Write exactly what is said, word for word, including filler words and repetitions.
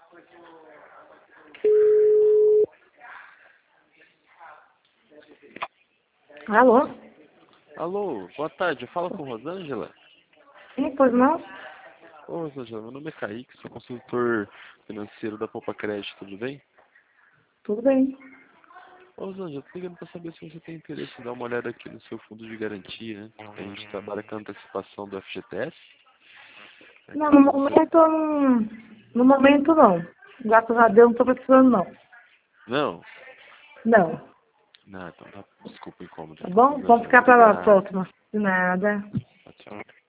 Alô? Alô, boa tarde, eu falo com Rosângela? Sim, pois não? Ô Rosângela, meu nome é Kaique, sou consultor financeiro da Poupa Crédito, tudo bem? Tudo bem. Ô Rosângela, tô ligando pra saber se você tem interesse em dar uma olhada aqui no seu fundo de garantia, né? A gente trabalha com a antecipação do F G T S. É Não, no caso você... momento, não- no momento não. Graças a Deus não estou precisando não. Não? Não. Não, então tá. Desculpa o incômodo. Tá bom? Vamos Rosângela, ficar para a obrigado. próxima. De nada. Tchau, tchau.